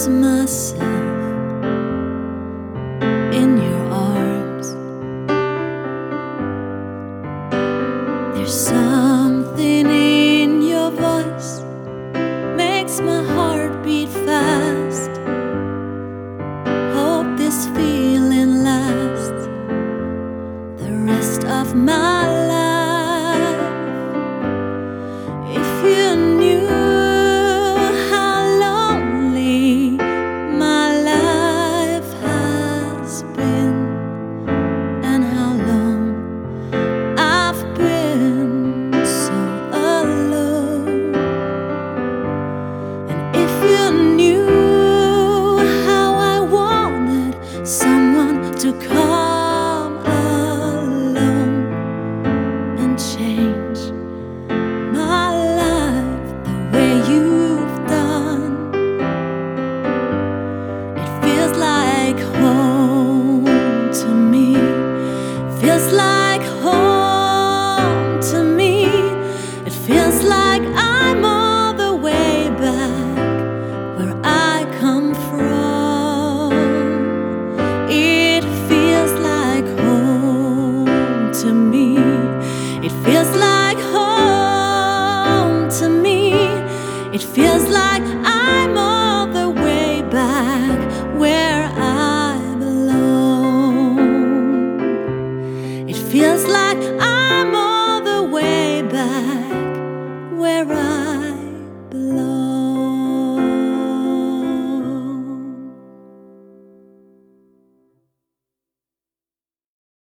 lose myself in your arms. There's something in your voice, makes my heart beat fast. Hope this feeling lasts the rest of my life. If you knew how lonely my life has been, and how long I've been so alone, and if you knew how I wanted someone to come along and change my life the way you've done. It feels like home to me, feels like home to me. It feels like I'm all the way back where I come from. It feels like home to me. It feels like home to me. It feels like I'm all the way back where I belong. It feels like I'm all the way back where I belong.